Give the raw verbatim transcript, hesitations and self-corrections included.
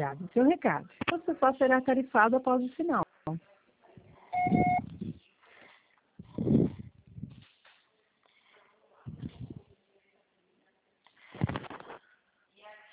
obrigado. Seu recado. Você só será tarifado após o sinal.